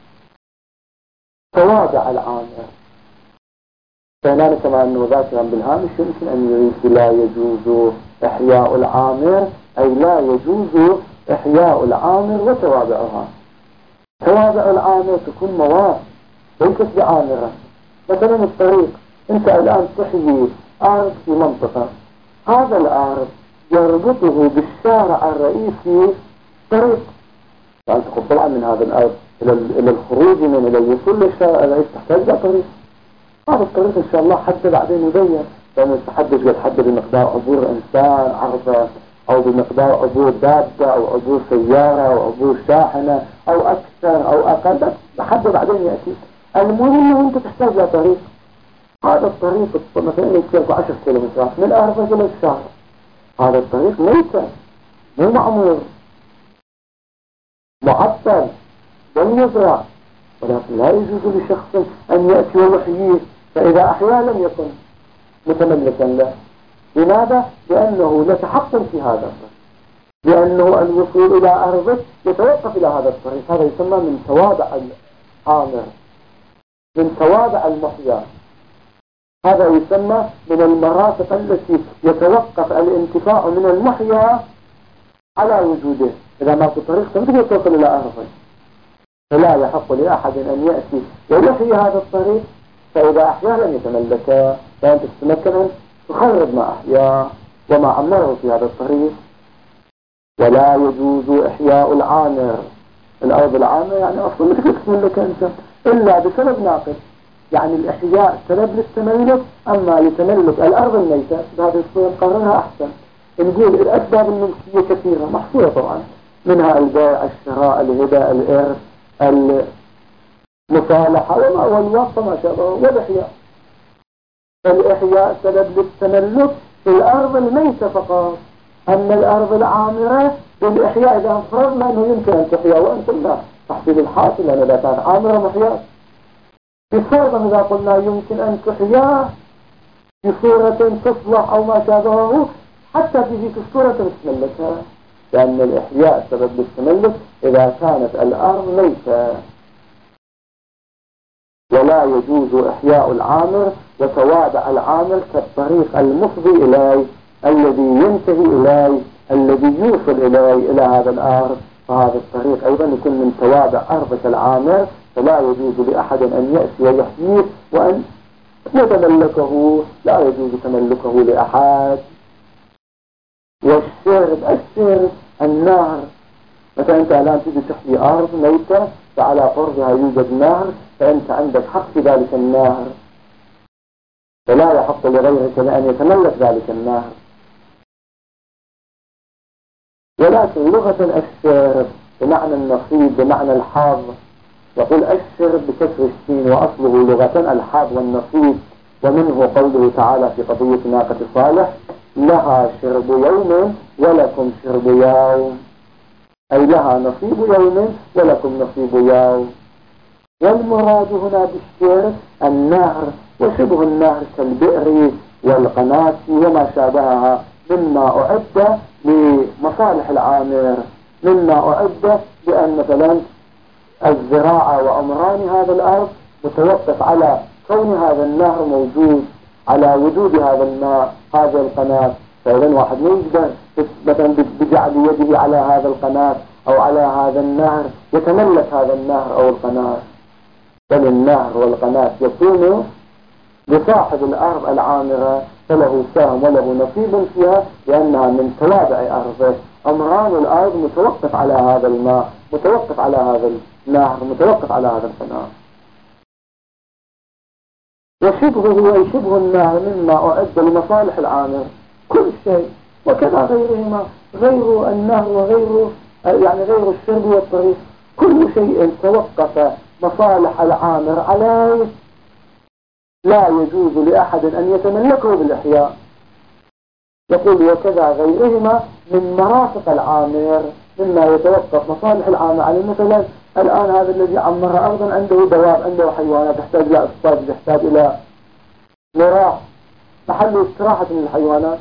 تواضع العامر فهنا كما أنه ذاكرا بالهامش يمكن أن يريد لا يجوز إحياء العامر، أي لا يجوز إحياء العامر وتوابعها. توابع العامر تكون مواد ليست بعامرة. مثلا الطريق، أنت الآن تحيي أرض في منطقة، هذا الأرض يربطه بالشارع الرئيسي طريق، يعني تقول طبعا من هذا الأرض إلى الخروج من إلى الوصول للشارع الرئيسي تحتاج طريق. هذا الطريق إن شاء الله حتى بعدين يبين، لأنه يتحدد يتحدد بمقدار عبور إنسان عرضه أو بمقدار عبور دابة أو عبور سيارة أو عبور شاحنة أو أكثر أو أقل، لحد بعدين يأتي. المهم أنه أنت تحتاج لطريق، هذا الطريق مثلا يتكلف عشر كيلومترات من أرضك إلى الشارع، هذا الطريق ميتة مو معمور معطل لم يزرع، ولكن لا يجوز لشخص أن يأتي ويحييه، فإذا أحيا لم يكن متملكا له. لماذا؟ لأنه نتحكم في هذا الطريق، لأنه الوصول إلى أرضك يتوقف إلى هذا الطريق. هذا يسمى من تواضع العامر. من توابع المحيا. هذا يسمى من المرافق التي يتوقف الانتفاع من المحيا على وجوده. إذا ما في طريق تقدر توصل إلى أرضه، فلا يحق لأحد أن يأتي ويحيي هذا الطريق، فإذا أحياه لم يتملكه، فأنت تتمكن أن تخرب ما أحياه وما عمره في هذا الطريق. ولا يجوز إحياء العامر، الأرض العامة يعني أصلا ما تقدر تتملكها أنت إلا بسبب ناقص. يعني الإحياء سبب للتملك، أما لتملك الأرض الميتة بهذه الصورة نقررها أحسن. نقول الأسباب الملكية كثيرة محصورة طبعا، منها البيع، الشراء، الهبة، الإرث، المصالحة وما والوقف ما شابه، والإحياء. الإحياء سبب للتملك في الأرض الميتة فقط. أما الأرض العامرة بالإحياء إذا انفرضنا أنه يمكن أن تحيا وأن قلنا تحصيل الحاصل، لأن إذا كانت عامرة محياة بفرضا إذا قلنا يمكن أن تحيا في صورة تصلح أو ما شابهه، حتى في ذيك الصورة تتملكها، لأن الإحياء سبب للتملك إذا كانت الأرض ميتة. ولا يجوز إحياء العامر وتوابع العامر كالطريق المفضي إليه، الذي ينتهي إليه، الذي يوصل إليه إلى هذا الأرض، فهذا الطريق أيضا يكون من توابع أرض العامر، فلا يجوز لأحد أن يأتي ويحييه وأن يتملكه، لا يجوز تملكه لأحد. والشرب، الشرب النهر، مثلا أنت الآن تجي تحيي أرض ميتة فعلى قربها يوجد نهر، فأنت عندك حق في ذلك النهر، فلا يحق لغيرك أن يتملك ذلك النهر. ولكن لغة الشرب بمعنى النصيب بمعنى الحظ، يقول الشرب بكسر السين وأصله لغة الحظ والنصيب، ومنه قوله تعالى في قضية ناقة صالح لها شرب يوم ولكم شرب يوم، أي لها نصيب يوم ولكم نصيب يوم. والمراد هنا بالشرب النهر وشبه النهر كالبئر والقناة وما شابهها مما أعد لمصالح العامر، مما أعد لأن مثلا الزراعة وأمران هذا الأرض متوقف على كون هذا النهر موجود، على وجود هذا الماء، هذه القناة. فإذا واحد ما يقدر مثلا بجعل يده على هذا القناة أو على هذا النهر يتملك هذا النهر أو القناة، بل النهر والقناة يكون لصاحب الأرض العامرة، فله سهم وله نصيب فيها لأنها من توابع أرضه. أمران الأرض متوقف على هذا الماء، متوقف على هذا النهر، متوقف على هذا القناة. وشبهه أي شبه النهر مما أعد لمصالح العامر كل شيء، وكذا غيرهما، غير النهر وغير يعني غير الشرب والطريق، كل شيء توقف مصالح العامر عليه لا يجوز لأحد أن يتملكه بالإحياء. يقول وكذا غيرهما من مرافق العامر مما يتوقف مصالح العامر عليه. مثلا الآن هذا الذي عمر أرضا عنده دواب، عنده حيوانات تحتاج إلى اصطاد، تحتاج إلى مراح، محل استراحة من الحيوانات،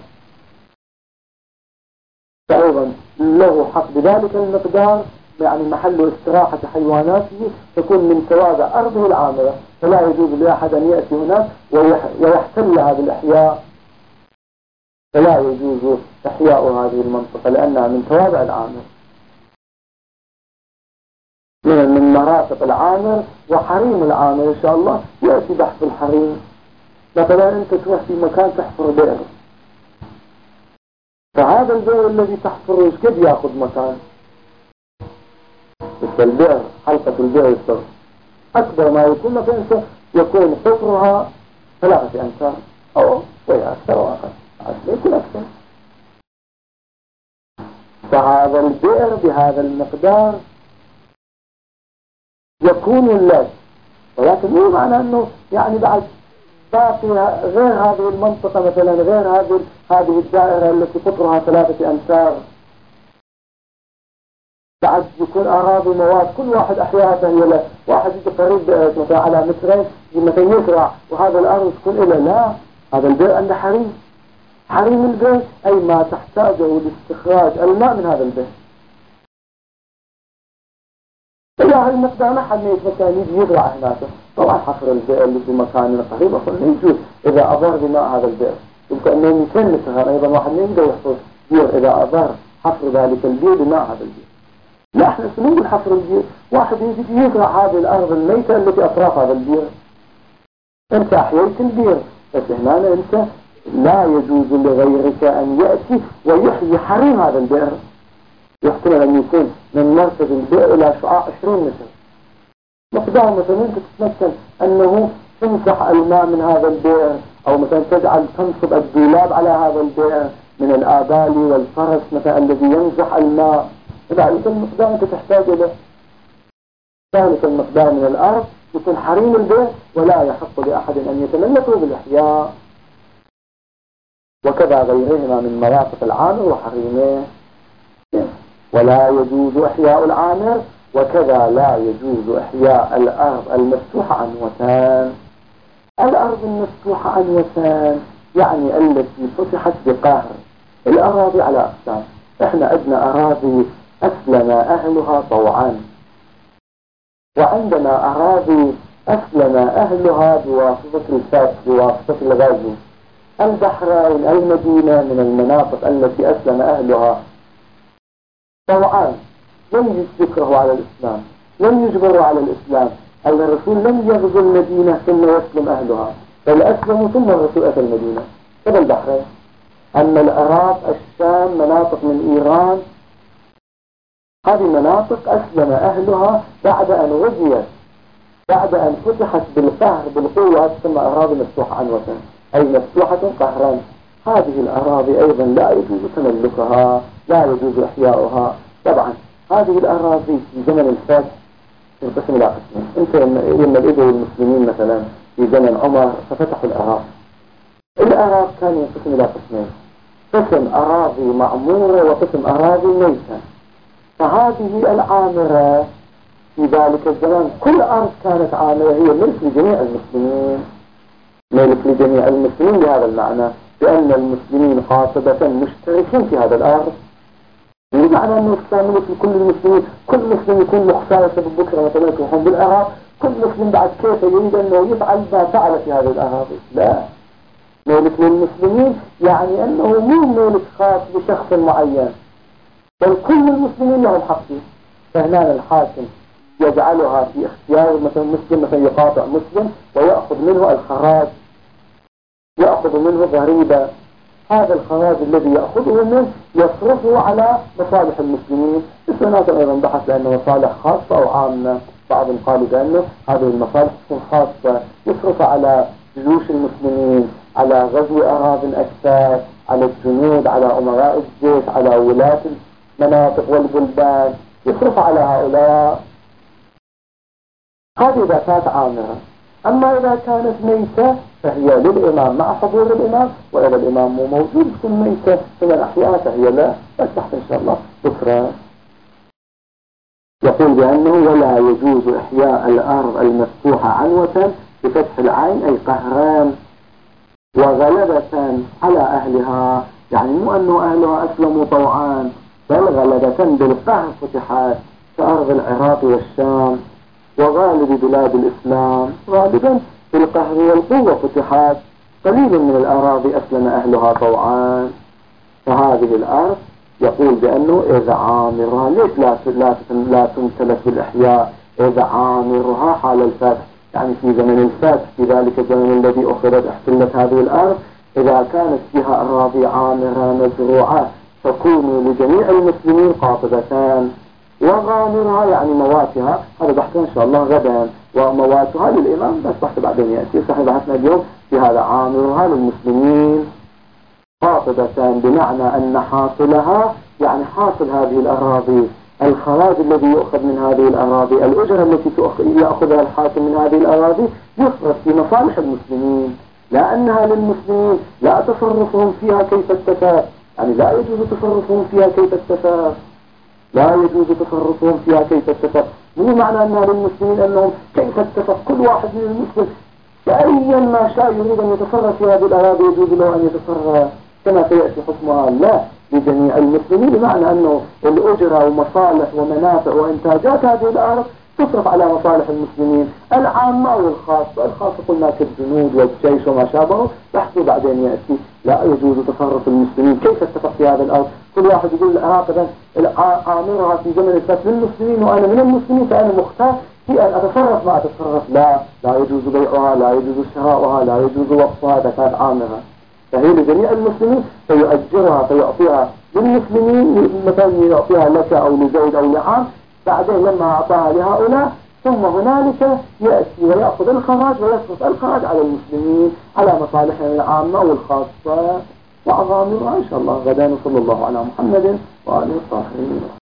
فأيضا له حق بذلك المقدار، يعني محل استراحة حيواناته تكون من توابع أرضه العامرة، فلا يجوز لأحد أن يأتي هناك ويحتل هذا الإحياء، فلا يجوز إحياء هذه المنطقة لأنها من توابع العامر، من مرافق العامر وحريم العامر. إن شاء الله يأتي بحث الحريم. مثلا أنت تروح في مكان تحفر بئر، فهذا البئر الذي تحفره ايش قد ياخذ مكان؟ بس البئر حلقة البئر يصير أكبر ما يكون، مثلا يكون قطرها ثلاثة أمتار أو شوية أكثر أو أقل، يكون أكثر. فهذا البئر بهذا المقدار يكون لك، ولكن مو معنى أنه يعني بعد باقي غير هذه المنطقة، مثلا غير هذه هذه الدائرة التي قطرها ثلاثة أمتار بعد يكون أراضي مواد كل واحد أحياء هي له، واحد يجي قريب مثلا على مترين مثلا يزرع وهذا الأرض تكون إله، لا، هذا البئر عنده حريم. حريم البئر أي ما تحتاجه لاستخراج الماء من هذا البئر. إذا هالمقدار ما حد مكان يجي يزرع هناك، طبعا حفر البئر اللي في مكان قريب أصلا يجوز إذا أضر بماء هذا البئر، يمكن أنه يكنسها أيضا، واحد ما يقدر يحفر بئر إذا أضر حفر ذلك البئر بماء هذا البئر. لا احنا نقول حفر البئر، واحد يجي يزرع هذه الأرض الميتة التي أطراف هذا البئر، أنت أحييت البئر، بس هنا أنت لا يجوز لغيرك أن يأتي ويحيي حريم هذا البئر. يحتمل أن يكون من مركز البئر إلى شعاع عشرين متر، مقدار مثلا أنت تتمثل أنه تمسح الماء من هذا البئر، أو مثلا تجعل تنصب الدولاب على هذا البئر من الآبالي والفرس مثلا الذي يمسح الماء، ذلك المقدار أنت تحتاج له. ذلك المقدار من الأرض يكون حريم البئر، ولا يحق لأحد أن يتملكه بالإحياء، وكذا غيرهما من مرافق العامر وحريمه. ولا يجوز إحياء العامر، وكذا لا يجوز إحياء الأرض المفتوحة عنوتان. الأرض المفتوحة عنوتان يعني التي فتحت بقهر. الأراضي على أقسام، إحنا عندنا أراضي أسلم أهلها طوعا، وعندنا أراضي أسلم أهلها بواسطة الفتح بواسطة الغزو. البحرين المدينة من المناطق التي أسلم أهلها طوعا، لم يذكره على الإسلام، لم يجبروا على الإسلام. الرسول لم يغزو المدينة ثم يسلم أهلها، بل أسلموا ثم الرسول أتى المدينة. هذا البحرين. أما العراق الشام مناطق من إيران، هذه مناطق أسلم أهلها بعد أن غزيت، بعد أن فتحت بالقهر بالقوة، تسمى أراضي مفتوحة عنوة، أي مفتوحة قهرا. هذه الأراضي أيضا لا يجوز تملكها، لا يجوز إحياؤها. طبعا هذه الأراضي في زمن الفتح تنقسم إلى قسمين. أنت لما الإجوا المسلمين مثلا في زمن عمر ففتحوا العراق، العراق كان ينقسم إلى قسمين، قسم أراضي معمورة وقسم أراضي ميتة. فهذه العامرة في ذلك الزمان كل أرض كانت عامرة هي ملك لجميع المسلمين، ملك لجميع المسلمين بهذا المعنى، لأن المسلمين قاطبة مشتركين في هذا الأرض. بمعنى أنه كان ملك لكل المسلمين، كل مسلم يكون مختار سبب بكرة مثلا يكون بالعراق، كل مسلم بعد كيف يريد أنه يفعل ما فعل في هذه الأراضي. لا، ملك للمسلمين يعني أنه مو ملك خاص بشخص معين، بل كل المسلمين لهم حق فيه. فهنا الحاكم يجعلها في اختيار مثلا مسلم، مثلا يقاطع مسلم ويأخذ منه الخراج، يأخذ منه ضريبة. هذا الخراج الذي يأخذه منه يصرفه على مصالح المسلمين. السنات أيضا بحث لأنه مصالح خاصة أو عامة، بعضهم قالوا بأنه هذه المصالح تكون خاصة، يصرف على جيوش المسلمين، على غزو أراضٍ أكثر، على الجنود، على أمراء الجيش، على ولاة المناطق والبلدان، يصرف على هؤلاء. هذه إذا كانت عامرة. أما إذا كانت ميتة فهي للإمام مع حضور الإمام، وإذا الإمام مو موجود تكون ميتة من الأحياء فهي لا. بس تحت إن شاء الله بكرة. يقول بأنه ولا يجوز إحياء الأرض المفتوحة عنوة بفتح العين أي قهران وغلبة على أهلها، يعني مو أنه أهلها أسلموا طوعان، بل غلبة بالقهر فتحات كأرض العراق والشام وغالب بلاد الإسلام، غالبا بالقهر والقوة فتحات. قليل من الأراضي أسلم أهلها طوعان. فهذه الأرض يقول بأنه إذا عامرها ليش لا لا لا تمتلك بالإحياء؟ إذا عامرها حال الفتح، يعني في زمن الفتح، في ذلك الزمن الذي أخذت احتلت هذه الأرض، إذا كانت فيها أراضي عامرة مزروعة تكون لجميع المسلمين قاطبتان، وغامرها يعني مواتها، هذا بحثنا إن شاء الله غدا، ومواتها للإمام بس بحث بعدين يأتي. صحيح بحثنا اليوم في هذا عامرها للمسلمين قاطبتان، بمعنى أن حاصلها يعني حاصل هذه الأراضي، الخراج الذي يؤخذ من هذه الأراضي، الأجرة التي يأخذها الحاكم من هذه الأراضي يصرف في مصالح المسلمين، لأنها للمسلمين لا تصرفهم فيها كيف اتفق، يعني لا يجوز تصرفهم فيها كيف اتفق، لا يجوز تصرفهم فيها كيف اتفق. مو معنى أنها للمسلمين أنهم كيف اتفق كل واحد من المسلم فأيا ما شاء يريد أن يتصرف في هذه الأراضي يجوز له أن يتصرف كما سيأتي حكمها. لا، لجميع المسلمين، بمعنى أنه الأجرة ومصالح ومنافع وإنتاجات هذه الأرض تصرف على مصالح المسلمين العامة والخاصة. الخاصة قلنا كالجنود والجيش وما شابهه، بحثه بعدين يأتي لا يجوز تصرف المسلمين. كيف اتفق في هذا الأرض؟ كل واحد يقول هكذا آمرها في زمن الفتح للمسلمين وأنا من المسلمين فأنا مختار في أن أتصرف ما أتصرف. لا لا يجوز بيعها، لا يجوز شراؤها، لا يجوز وقفها إذا كانت عامرة. فهي لجميع المسلمين فيؤجرها فيعطيها للمسلمين، مثلا يعطيها لك أو لزيد أو لعام، بعدين لما أعطاها لهؤلاء ثم هنالك يأتي ويأخذ الخراج ويصرف الخراج على المسلمين على مصالحهم العامة والخاصة وأغامرها. إن شاء الله غدا. صلى الله على محمد وآله الطاهرين.